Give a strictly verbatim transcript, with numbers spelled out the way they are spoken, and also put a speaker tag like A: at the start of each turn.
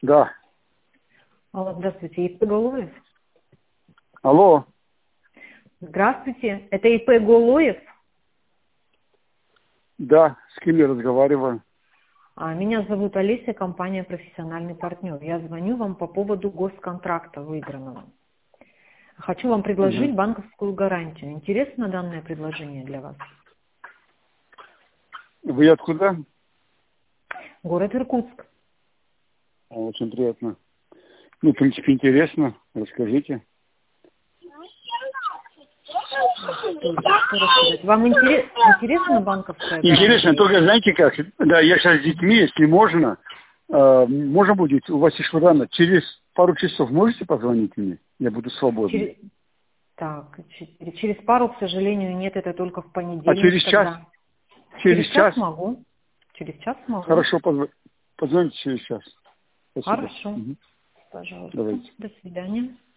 A: Да.
B: Алло, здравствуйте, ИП Голоев.
A: Алло.
B: Здравствуйте, это ИП Голоев?
A: Да, с кем я разговариваю?
B: А, меня зовут Олеся, компания «Профессиональный партнер». Я звоню вам по поводу госконтракта выигранного. Хочу вам предложить
A: Угу.
B: банковскую гарантию. Интересно данное предложение для вас?
A: Вы откуда?
B: Город Иркутск.
A: Очень приятно. Ну, в принципе, интересно. Расскажите.
B: Что, что рассказать? Вам интерес, интересна банковская гарантия?
A: Интересно, только знаете как? Да, я сейчас с детьми, если можно, э, можно будет, у вас еще рано, через пару часов можете позвонить мне? Я буду свободен.
B: Через, так, через, через пару, к сожалению, нет, это только в понедельник.
A: А через час?
B: Тогда.
A: Через,
B: Через
A: час?
B: час могу. Через час могу.
A: Хорошо, позв... позвоните через час. Спасибо.
B: Хорошо.
A: Угу.
B: Пожалуйста.
A: Давайте.
B: До свидания.